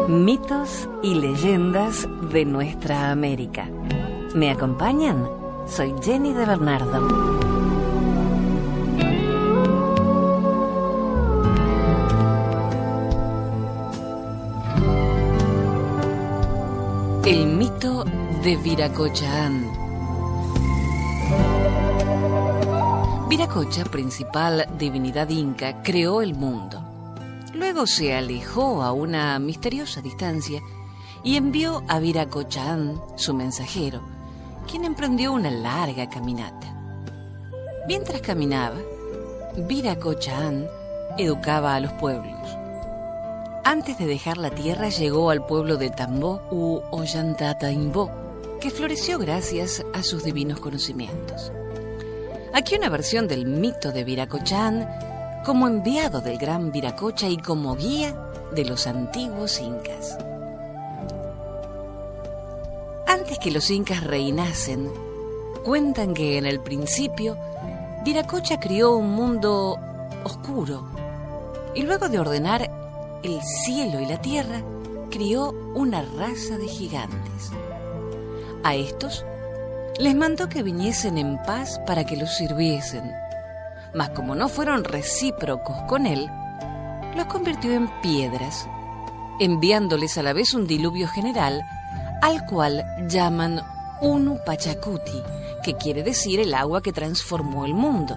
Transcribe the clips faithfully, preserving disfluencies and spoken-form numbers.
Mitos y leyendas de nuestra América. ¿Me acompañan? Soy Jenny de Bernardo. El mito de Viracochaán. Viracocha, principal divinidad inca, creó el mundo. Luego se alejó a una misteriosa distancia y envió a Viracochaán, su mensajero, quien emprendió una larga caminata. Mientras caminaba, Viracochaán educaba a los pueblos. Antes de dejar la tierra llegó al pueblo de Tambó u Ollantaytambo, que floreció gracias a sus divinos conocimientos. Aquí una versión del mito de Viracochaán como enviado del gran Viracocha y como guía de los antiguos incas. Antes que los incas reinasen, cuentan que en el principio Viracocha crió un mundo oscuro y luego de ordenar el cielo y la tierra, crió una raza de gigantes. A estos les mandó que viniesen en paz para que los sirviesen, mas como no fueron recíprocos con él, los convirtió en piedras, enviándoles a la vez un diluvio general, al cual llaman Unu Pachacuti, que quiere decir el agua que transformó el mundo.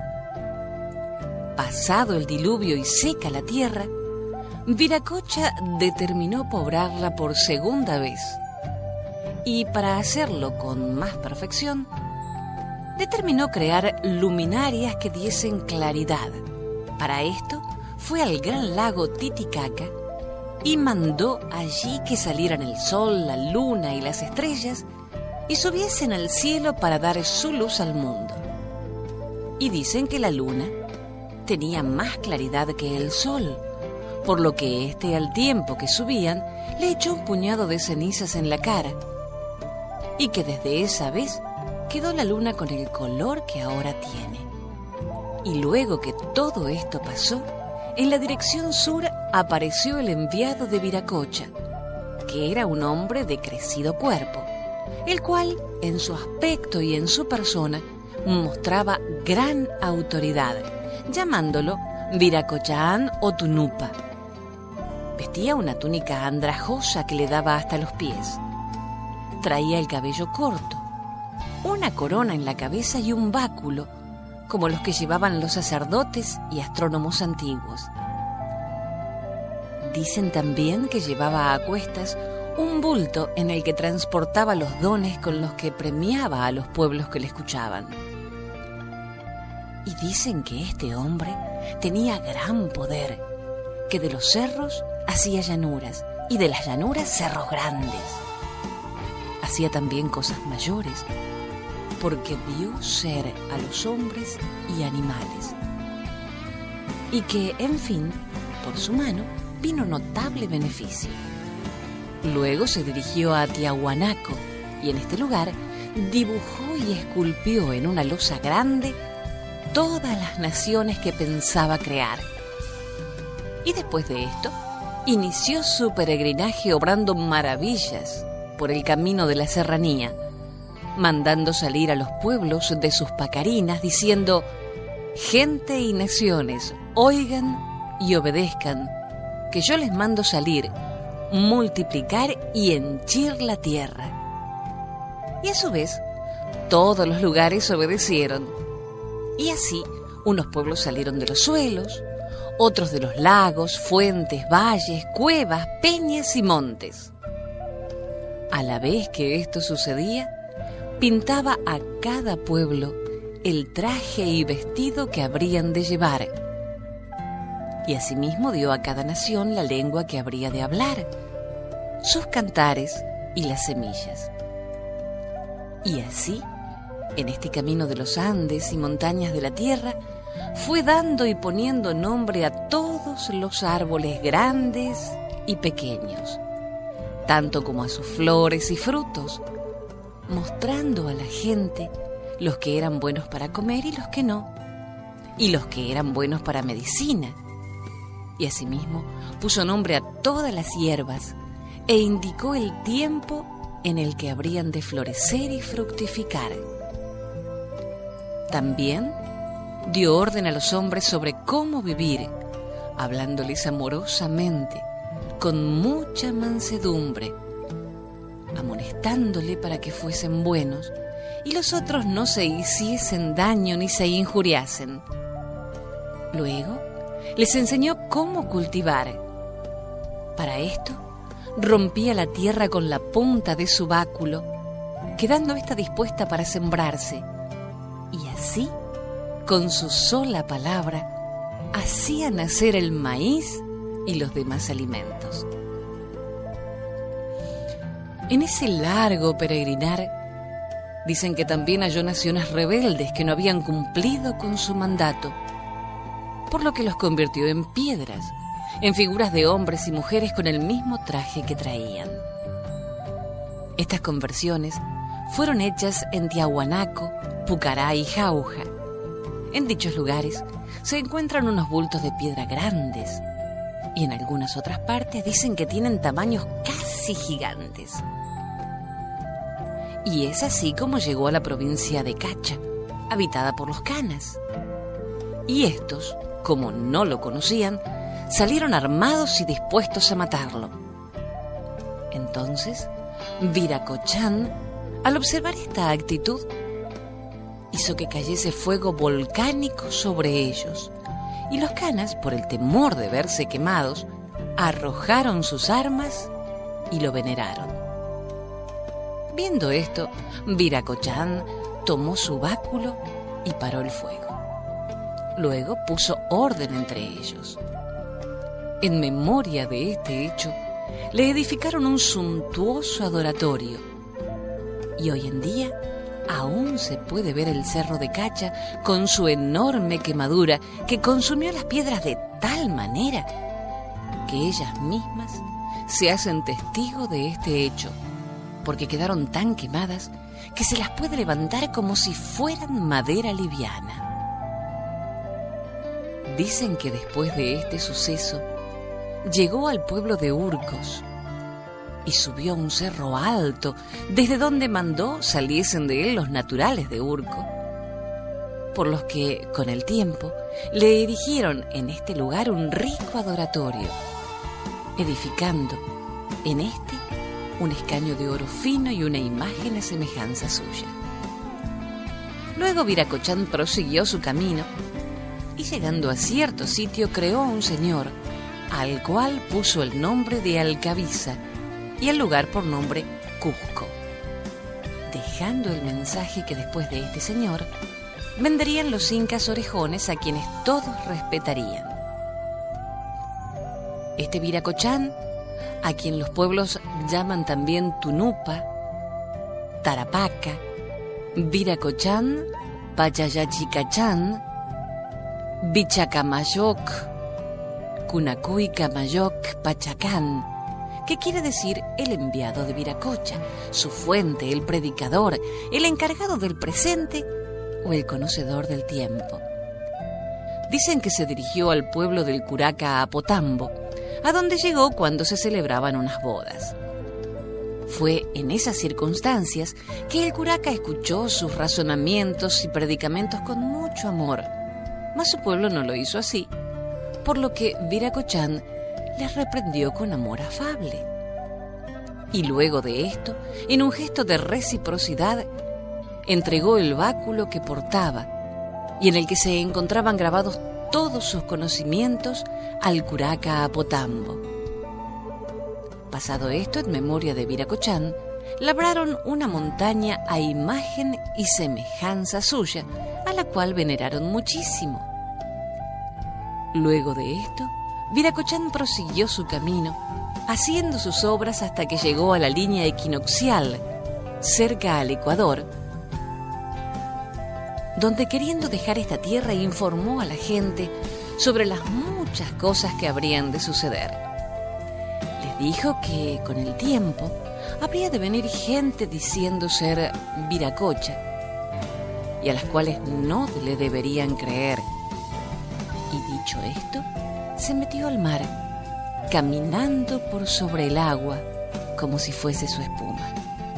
Pasado el diluvio y seca la tierra, Viracocha determinó poblarla por segunda vez, y para hacerlo con más perfección, determinó crear luminarias que diesen claridad. Para esto fue al gran lago Titicaca y mandó allí que salieran el sol, la luna y las estrellas y subiesen al cielo para dar su luz al mundo. Y dicen que la luna tenía más claridad que el sol, por lo que éste, al tiempo que subían, le echó un puñado de cenizas en la cara, y que desde esa vez quedó la luna con el color que ahora tiene. Y luego que todo esto pasó, en la dirección sur apareció el enviado de Viracocha, que era un hombre de crecido cuerpo, el cual, en su aspecto y en su persona, mostraba gran autoridad, llamándolo Viracochaán o Tunupa. Vestía una túnica andrajosa que le daba hasta los pies. Traía el cabello corto, una corona en la cabeza y un báculo, como los que llevaban los sacerdotes y astrónomos antiguos. Dicen también que llevaba a cuestas un bulto en el que transportaba los dones con los que premiaba a los pueblos que le escuchaban. Y dicen que este hombre tenía gran poder, que de los cerros hacía llanuras y de las llanuras cerros grandes. Hacía también cosas mayores, porque vio ser a los hombres y animales. Y que, en fin, por su mano vino notable beneficio. Luego se dirigió a Tiahuanaco y en este lugar dibujó y esculpió en una losa grande todas las naciones que pensaba crear. Y después de esto, inició su peregrinaje obrando maravillas por el camino de la serranía, mandando salir a los pueblos de sus pacarinas, diciendo: gente y naciones, oigan y obedezcan, que yo les mando salir, multiplicar y henchir la tierra. Y a su vez, todos los lugares obedecieron. Y así, unos pueblos salieron de los suelos, otros de los lagos, fuentes, valles, cuevas, peñas y montes. A la vez que esto sucedía, pintaba a cada pueblo el traje y vestido que habrían de llevar. Y asimismo dio a cada nación la lengua que habría de hablar, sus cantares y las semillas. Y así, en este camino de los Andes y montañas de la tierra, fue dando y poniendo nombre a todos los árboles grandes y pequeños, tanto como a sus flores y frutos, mostrando a la gente los que eran buenos para comer y los que no, y los que eran buenos para medicina, y asimismo puso nombre a todas las hierbas e indicó el tiempo en el que habrían de florecer y fructificar. También dio orden a los hombres sobre cómo vivir, hablándoles amorosamente, con mucha mansedumbre, amonestándole para que fuesen buenos y los otros no se hiciesen daño ni se injuriasen. Luego les enseñó cómo cultivar. Para esto rompía la tierra con la punta de su báculo, quedando ésta dispuesta para sembrarse, y así, con su sola palabra, hacía nacer el maíz y los demás alimentos. En ese largo peregrinar, dicen que también halló naciones rebeldes que no habían cumplido con su mandato, por lo que los convirtió en piedras, en figuras de hombres y mujeres con el mismo traje que traían. Estas conversiones fueron hechas en Tiahuanaco, Pucará y Jauja. En dichos lugares se encuentran unos bultos de piedra grandes, y en algunas otras partes dicen que tienen tamaños casi gigantes. Y es así como llegó a la provincia de Cacha, habitada por los canas. Y estos, como no lo conocían, salieron armados y dispuestos a matarlo. Entonces, Viracochán, al observar esta actitud, hizo que cayese fuego volcánico sobre ellos, y los canas, por el temor de verse quemados, arrojaron sus armas y lo veneraron. Viendo esto, Viracochán tomó su báculo y paró el fuego. Luego puso orden entre ellos. En memoria de este hecho, le edificaron un suntuoso adoratorio, y hoy en día aún se puede ver el cerro de Cacha con su enorme quemadura que consumió las piedras de tal manera que ellas mismas se hacen testigo de este hecho, porque quedaron tan quemadas que se las puede levantar como si fueran madera liviana. Dicen que después de este suceso llegó al pueblo de Urcos y subió a un cerro alto, desde donde mandó saliesen de él los naturales de Urco, por los que, con el tiempo, le erigieron en este lugar un rico adoratorio, edificando en este un escaño de oro fino y una imagen a semejanza suya. Luego Viracochán prosiguió su camino y, llegando a cierto sitio, creó un señor, al cual puso el nombre de Alcabiza y al lugar por nombre Cusco, dejando el mensaje que después de este señor vendrían los incas orejones, a quienes todos respetarían. Este Viracochán, a quien los pueblos llaman también Tunupa, Tarapaca, Viracochán, Pachayachicachán, Bichacamayoc, Cunacuy Camayoc Pachacán, que quiere decir el enviado de Viracocha, su fuente, el predicador, el encargado del presente o el conocedor del tiempo. Dicen que se dirigió al pueblo del Curaca Apotambo, a donde llegó cuando se celebraban unas bodas. Fue en esas circunstancias que el curaca escuchó sus razonamientos y predicamentos con mucho amor, mas su pueblo no lo hizo así, por lo que Viracochán les reprendió con amor afable. Y luego de esto, en un gesto de reciprocidad, entregó el báculo que portaba y en el que se encontraban grabados todos sus conocimientos al curaca Apotambo. Pasado esto, en memoria de Viracochán, labraron una montaña a imagen y semejanza suya, a la cual veneraron muchísimo. Luego de esto, Viracochán prosiguió su camino, haciendo sus obras hasta que llegó a la línea equinoccial, cerca al Ecuador, donde, queriendo dejar esta tierra, informó a la gente sobre las muchas cosas que habrían de suceder. Les dijo que, con el tiempo, habría de venir gente diciendo ser Viracocha, y a las cuales no le deberían creer. Y dicho esto, se metió al mar, caminando por sobre el agua como si fuese su espuma.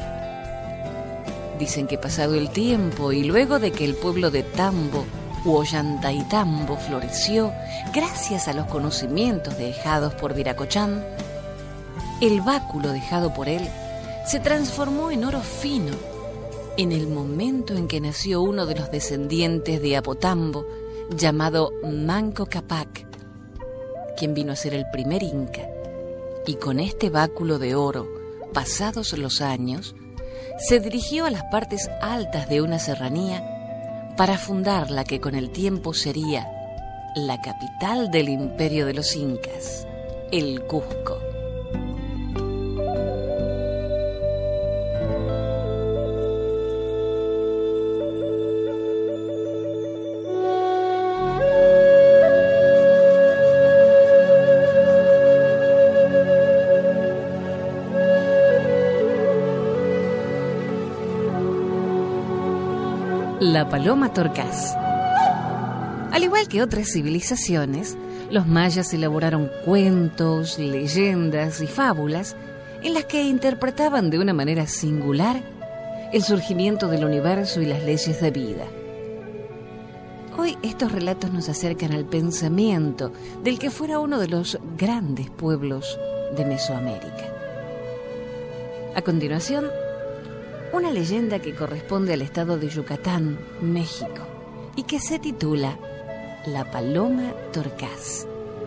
Dicen que pasado el tiempo y luego de que el pueblo de Tambo u Ollantaytambo floreció gracias a los conocimientos dejados por Viracochán, el báculo dejado por él se transformó en oro fino en el momento en que nació uno de los descendientes de Apotambo llamado Manco Cápac, quien vino a ser el primer inca, y con este báculo de oro, pasados los años, se dirigió a las partes altas de una serranía para fundar la que con el tiempo sería la capital del imperio de los incas, el Cusco. La paloma torcaz. Al igual que otras civilizaciones, los mayas elaboraron cuentos, leyendas y fábulas en las que interpretaban de una manera singular el surgimiento del universo y las leyes de vida. Hoy estos relatos nos acercan al pensamiento del que fuera uno de los grandes pueblos de Mesoamérica. A continuación, una leyenda que corresponde al estado de Yucatán, México, y que se titula La paloma torcaz.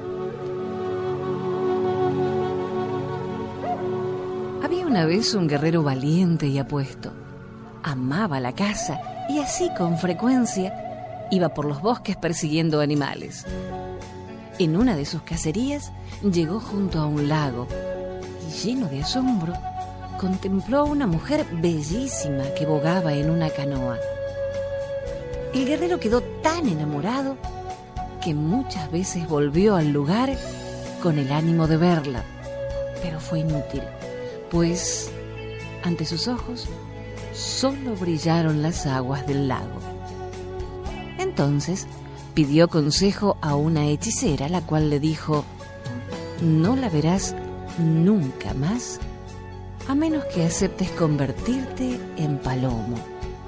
Había una vez un guerrero valiente y apuesto. Amaba la caza y así con frecuencia iba por los bosques persiguiendo animales. En una de sus cacerías llegó junto a un lago y, lleno de asombro, contempló a una mujer bellísima que bogaba en una canoa. El guerrero quedó tan enamorado que muchas veces volvió al lugar con el ánimo de verla, pero fue inútil, pues ante sus ojos solo brillaron las aguas del lago. Entonces pidió consejo a una hechicera, la cual le dijo: «No la verás nunca más a menos que aceptes convertirte en palomo.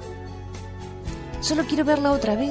Solo quiero verla otra vez.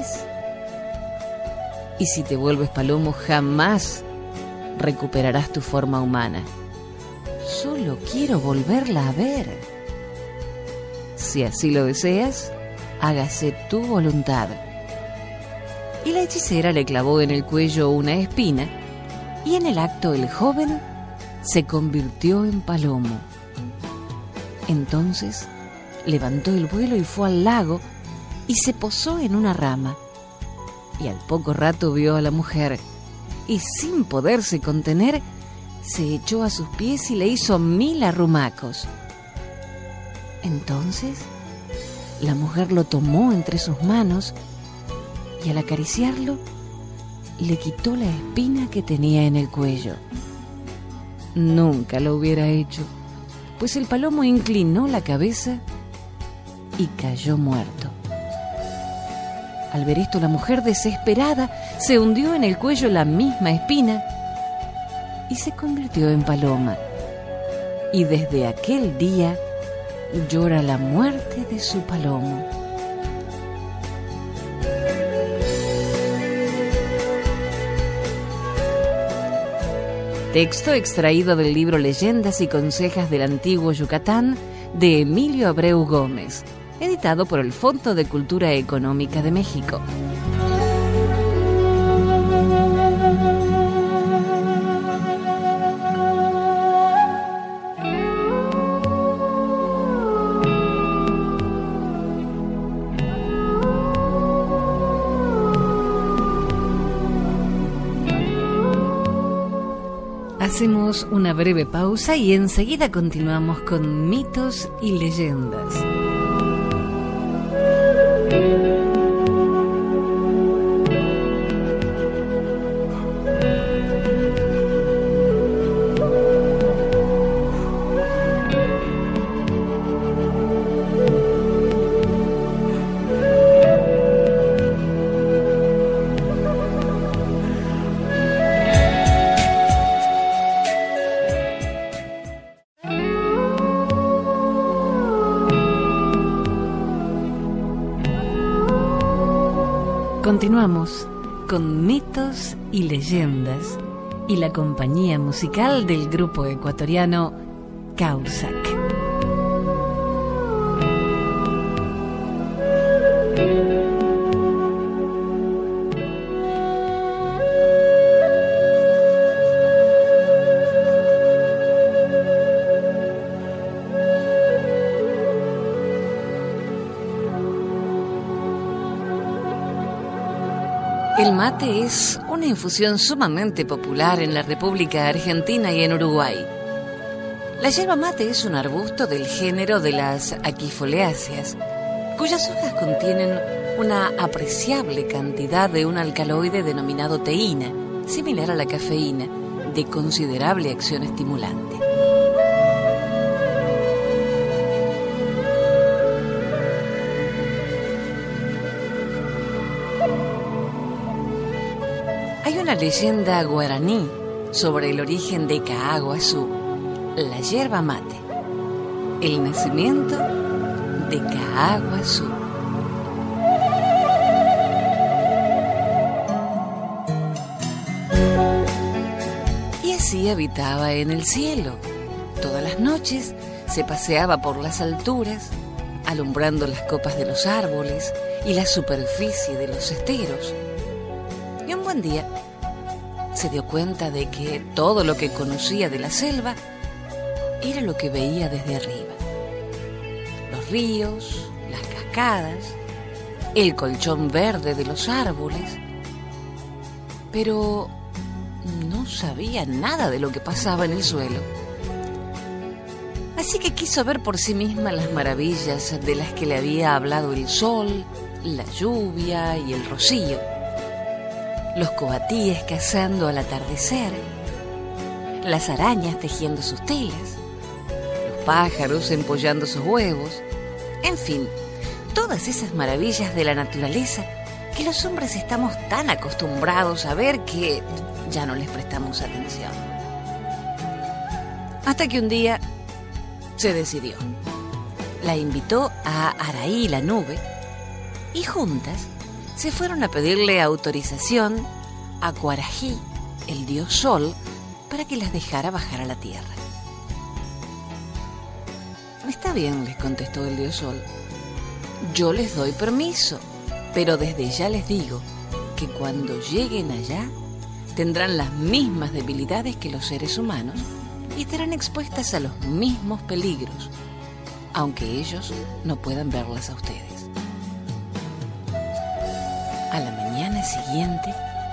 Y si te vuelves palomo, jamás recuperarás tu forma humana. Solo quiero volverla a ver. Si así lo deseas, hágase tu voluntad». Y la hechicera le clavó en el cuello una espina, y en el acto el joven se convirtió en palomo. Entonces levantó el vuelo y fue al lago y se posó en una rama. Y al poco rato vio a la mujer y, sin poderse contener, se echó a sus pies y le hizo mil arrumacos. Entonces la mujer lo tomó entre sus manos y, al acariciarlo, le quitó la espina que tenía en el cuello. Nunca lo hubiera hecho, pues el palomo inclinó la cabeza y cayó muerto. Al ver esto, la mujer, desesperada, se hundió en el cuello la misma espina y se convirtió en paloma. Y desde aquel día llora la muerte de su palomo. Texto extraído del libro Leyendas y Consejas del Antiguo Yucatán, de Emilio Abreu Gómez, editado por el Fondo de Cultura Económica de México. Hacemos una breve pausa y enseguida continuamos con mitos y leyendas. Continuamos con mitos y leyendas y la compañía musical del grupo ecuatoriano Causac. El mate es una infusión sumamente popular en la República Argentina y en Uruguay. La yerba mate es un arbusto del género de las Aquifoleáceas, cuyas hojas contienen una apreciable cantidad de un alcaloide denominado teína, similar a la cafeína, de considerable acción estimulante. Hay una leyenda guaraní sobre el origen de Caaguazú, la yerba mate, el nacimiento de Caaguazú. Y así habitaba en el cielo. Todas las noches se paseaba por las alturas, alumbrando las copas de los árboles y la superficie de los esteros. Y un buen día se dio cuenta de que todo lo que conocía de la selva era lo que veía desde arriba. Los ríos, las cascadas, el colchón verde de los árboles, pero no sabía nada de lo que pasaba en el suelo. Así que quiso ver por sí misma las maravillas de las que le había hablado el sol, la lluvia y el rocío. Los coatíes cazando al atardecer, las arañas tejiendo sus telas, los pájaros empollando sus huevos, en fin, todas esas maravillas de la naturaleza que los hombres estamos tan acostumbrados a ver que ya no les prestamos atención. Hasta que un día se decidió. La invitó a Araí la nube y juntas se fueron a pedirle autorización a Cuarají, el dios sol, para que las dejara bajar a la tierra. Está bien, les contestó el dios sol. Yo les doy permiso, pero desde ya les digo que cuando lleguen allá tendrán las mismas debilidades que los seres humanos y estarán expuestas a los mismos peligros, aunque ellos no puedan verlas a ustedes. A la mañana siguiente,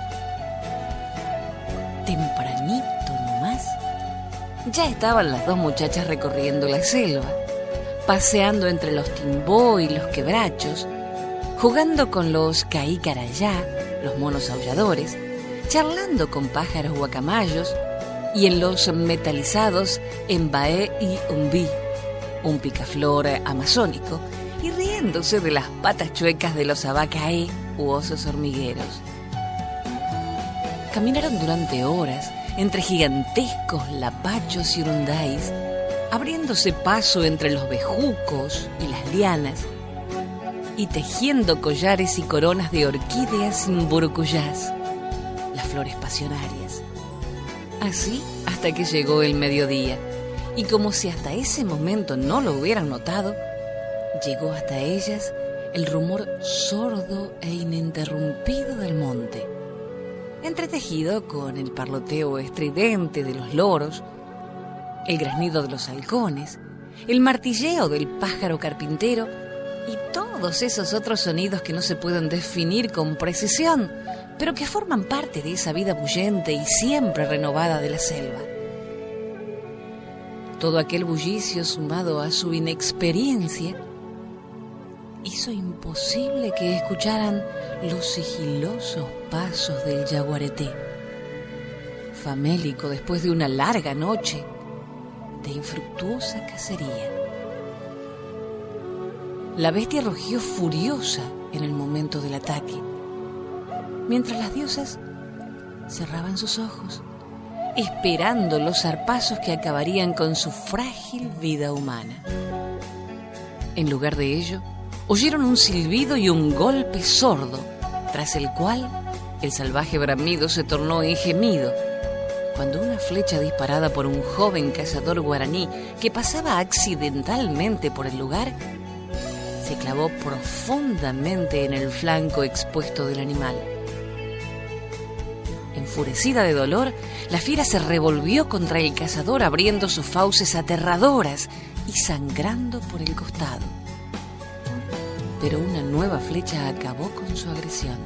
tempranito nomás, ya estaban las dos muchachas recorriendo la selva, paseando entre los timbó y los quebrachos, jugando con los caícarayá, los monos aulladores, charlando con pájaros guacamayos y en los metalizados embaé y umbí, un picaflor amazónico, y riéndose de las patas chuecas de los abacaé u osos hormigueros. Caminaron durante horas entre gigantescos lapachos y urundáis, abriéndose paso entre los bejucos y las lianas, y tejiendo collares y coronas de orquídeas sin burucuyás, las flores pasionarias. Así hasta que llegó el mediodía, y como si hasta ese momento no lo hubieran notado, llegó hasta ellas el rumor sordo e ininterrumpido del monte, entretejido con el parloteo estridente de los loros, el graznido de los halcones, el martilleo del pájaro carpintero y todos esos otros sonidos que no se pueden definir con precisión, pero que forman parte de esa vida bullente y siempre renovada de la selva. Todo aquel bullicio sumado a su inexperiencia hizo imposible que escucharan los sigilosos pasos del yaguareté, famélico después de una larga noche de infructuosa cacería. La bestia rugió furiosa en el momento del ataque, mientras las diosas cerraban sus ojos, esperando los zarpazos que acabarían con su frágil vida humana. En lugar de ello, oyeron un silbido y un golpe sordo tras el cual el salvaje bramido se tornó en gemido, cuando una flecha disparada por un joven cazador guaraní que pasaba accidentalmente por el lugar se clavó profundamente en el flanco expuesto del animal. Enfurecida de dolor, la fiera se revolvió contra el cazador abriendo sus fauces aterradoras y sangrando por el costado. Pero una nueva flecha acabó con su agresión.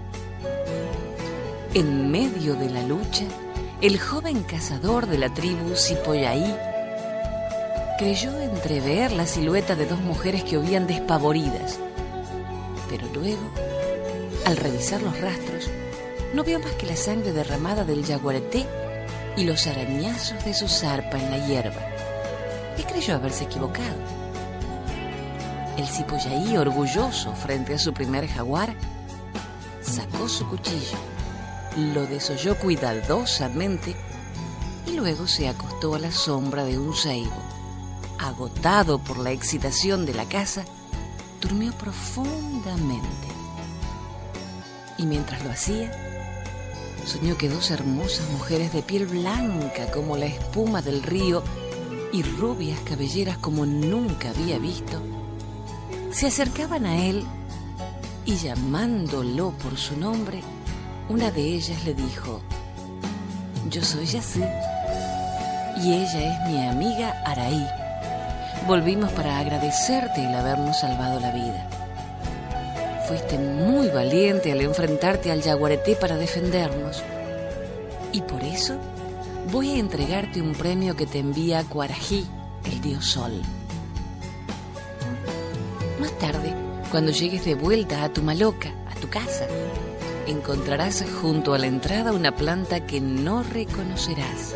En medio de la lucha, el joven cazador de la tribu Cipollaí creyó entrever la silueta de dos mujeres que huían despavoridas, pero luego, al revisar los rastros, no vio más que la sangre derramada del yaguareté y los arañazos de su zarpa en la hierba, y creyó haberse equivocado. El Cipollaí, orgulloso frente a su primer jaguar, sacó su cuchillo, lo desolló cuidadosamente y luego se acostó a la sombra de un ceibo. Agotado por la excitación de la caza, durmió profundamente. Y mientras lo hacía, soñó que dos hermosas mujeres de piel blanca como la espuma del río y rubias cabelleras como nunca había visto, se acercaban a él y, llamándolo por su nombre, una de ellas le dijo: «Yo soy Yací y ella es mi amiga Araí. Volvimos para agradecerte el habernos salvado la vida. Fuiste muy valiente al enfrentarte al yaguareté para defendernos, y por eso voy a entregarte un premio que te envía Cuarají, el dios Sol. Más tarde, cuando llegues de vuelta a Tumaloca, a tu casa, encontrarás junto a la entrada una planta que no reconocerás.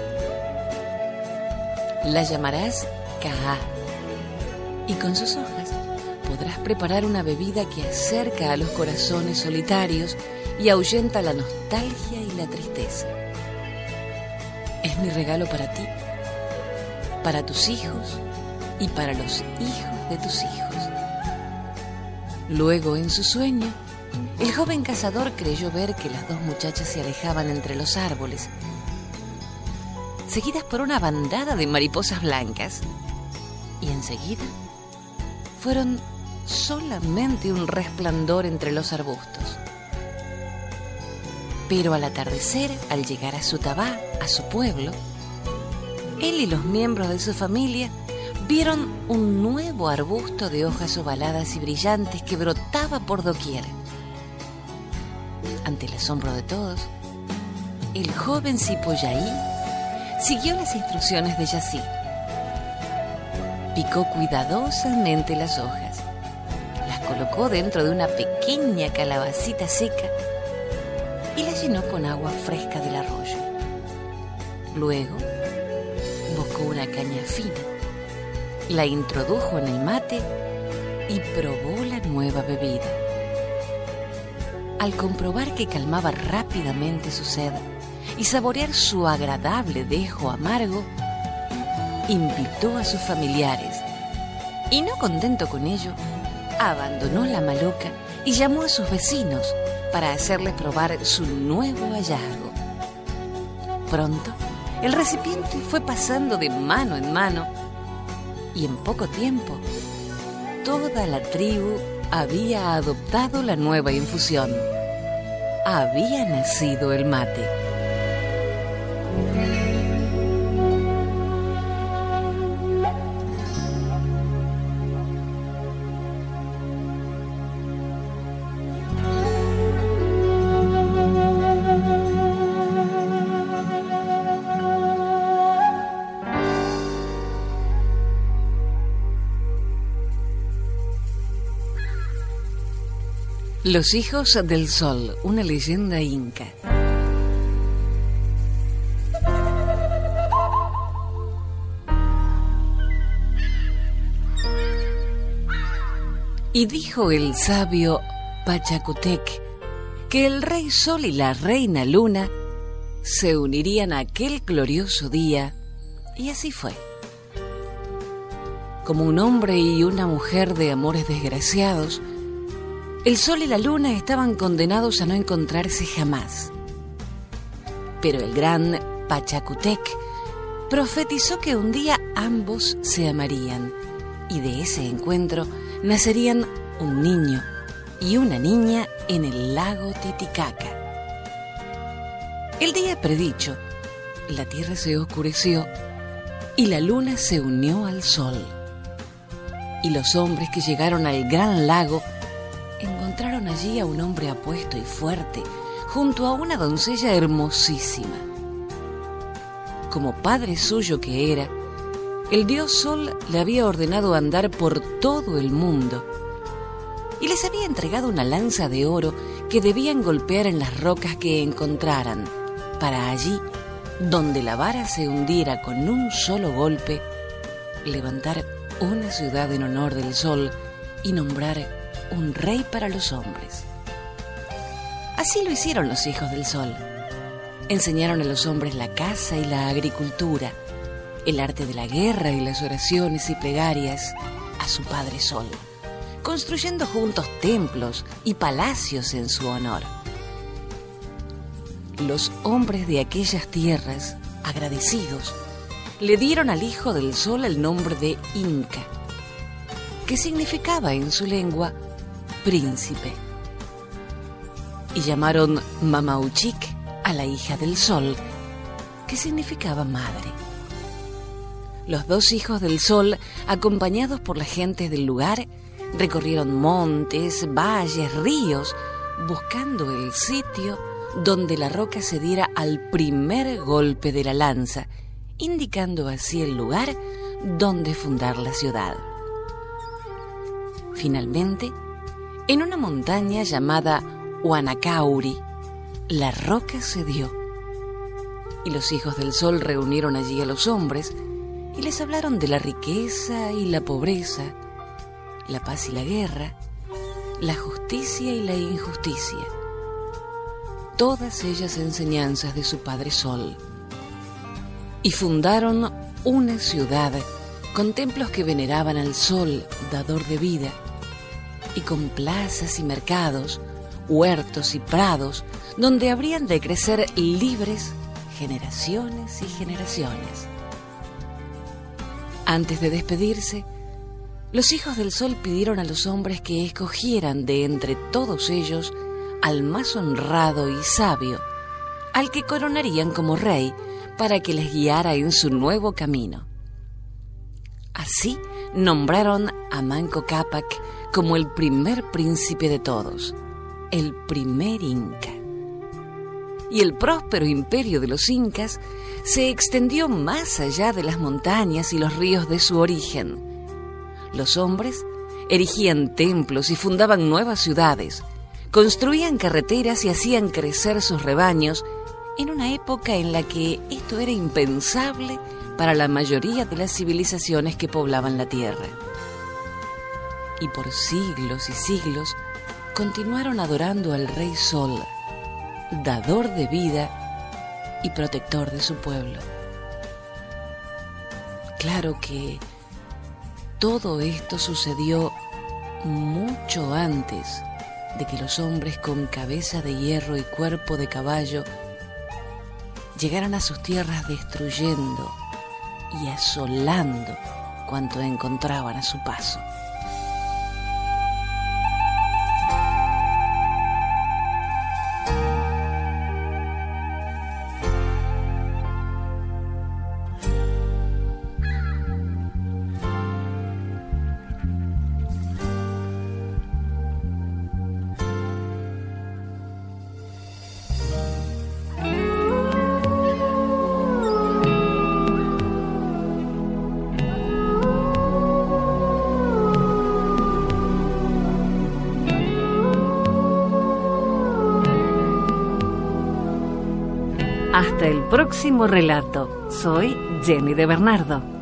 La llamarás Caá, y con sus hojas podrás preparar una bebida que acerca a los corazones solitarios y ahuyenta la nostalgia y la tristeza. Es mi regalo para ti, para tus hijos y para los hijos de tus hijos». Luego, en su sueño, el joven cazador creyó ver que las dos muchachas se alejaban entre los árboles, seguidas por una bandada de mariposas blancas, y enseguida fueron solamente un resplandor entre los arbustos. Pero al atardecer, al llegar a Sutabá, a su pueblo, él y los miembros de su familia vieron un nuevo arbusto de hojas ovaladas y brillantes que brotaba por doquier. Ante el asombro de todos, el joven Cipollaí siguió las instrucciones de Yací. Picó cuidadosamente las hojas, las colocó dentro de una pequeña calabacita seca y la llenó con agua fresca del arroyo. Luego, buscó una caña fina, la introdujo en el mate y probó la nueva bebida. Al comprobar que calmaba rápidamente su sed y saborear su agradable dejo amargo, invitó a sus familiares y, no contento con ello, abandonó la maloca y llamó a sus vecinos para hacerles probar su nuevo hallazgo. Pronto, el recipiente fue pasando de mano en mano y en poco tiempo toda la tribu había adoptado la nueva infusión. Había nacido el mate. Los hijos del sol, una leyenda inca. Y dijo el sabio Pachacutec que el rey sol y la reina luna se unirían aquel glorioso día, y así fue. Como un hombre y una mujer de amores desgraciados, El sol y la luna estaban condenados a no encontrarse jamás. Pero el gran Pachacútec profetizó que un día ambos se amarían y de ese encuentro nacerían un niño y una niña en el lago Titicaca. El día predicho, la tierra se oscureció y la luna se unió al sol. Y los hombres que llegaron al gran lago encontraron allí a un hombre apuesto y fuerte junto a una doncella hermosísima. Como padre suyo que era, el dios Sol le había ordenado andar por todo el mundo y les había entregado una lanza de oro que debían golpear en las rocas que encontraran, para allí, donde la vara se hundiera con un solo golpe, levantar una ciudad en honor del Sol y nombrar un rey para los hombres. Así lo hicieron los hijos del Sol. Enseñaron a los hombres la caza y la agricultura, el arte de la guerra y las oraciones y plegarias a su padre Sol, construyendo juntos templos y palacios en su honor. Los hombres de aquellas tierras, agradecidos, le dieron al hijo del Sol el nombre de Inca, que significaba en su lengua príncipe. Y llamaron Mamauchic a la hija del Sol, que significaba madre. Los dos hijos del Sol, acompañados por las gentes del lugar, recorrieron montes, valles, ríos, buscando el sitio donde la roca se diera al primer golpe de la lanza, indicando así el lugar donde fundar la ciudad. Finalmente, en una montaña llamada Huanacauri, la roca cedió, y los hijos del Sol reunieron allí a los hombres y les hablaron de la riqueza y la pobreza, la paz y la guerra, la justicia y la injusticia, todas ellas enseñanzas de su padre Sol, y fundaron una ciudad con templos que veneraban al Sol, dador de vida, y con plazas y mercados, huertos y prados, donde habrían de crecer libres generaciones y generaciones. Antes de despedirse, los hijos del Sol pidieron a los hombres que escogieran de entre todos ellos al más honrado y sabio, al que coronarían como rey para que les guiara en su nuevo camino. Así nombraron a Manco Cápac como el primer príncipe de todos, el primer Inca. Y el próspero imperio de los Incas se extendió más allá de las montañas y los ríos de su origen. Los hombres erigían templos y fundaban nuevas ciudades, construían carreteras y hacían crecer sus rebaños en una época en la que esto era impensable para la mayoría de las civilizaciones que poblaban la tierra. Y por siglos y siglos continuaron adorando al Rey Sol, dador de vida y protector de su pueblo. Claro que todo esto sucedió mucho antes de que los hombres con cabeza de hierro y cuerpo de caballo llegaran a sus tierras destruyendo y asolando cuanto encontraban a su paso. Hasta el próximo relato. Soy Jenny de Bernardo.